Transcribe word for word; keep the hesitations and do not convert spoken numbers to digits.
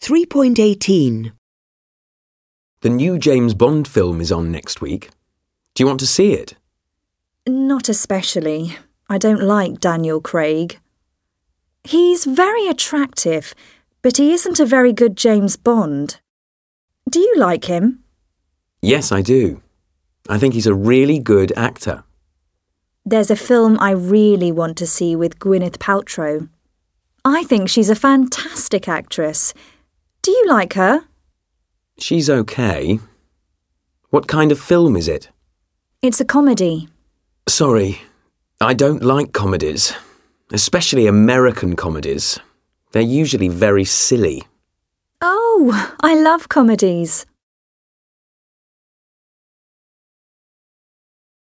three point eighteen. The new James Bond film is on next week. Do you want to see it? Not especially. I don't like Daniel Craig. He's very attractive, but he isn't a very good James Bond. Do you like him? Yes, I do. I think he's a really good actor. There's a film I really want to see with Gwyneth Paltrow. I think she's a fantastic actress. Do you like her? She's okay. What kind of film is it? It's a comedy. Sorry, I don't like comedies, especially American comedies. They're usually very silly. Oh, I love comedies.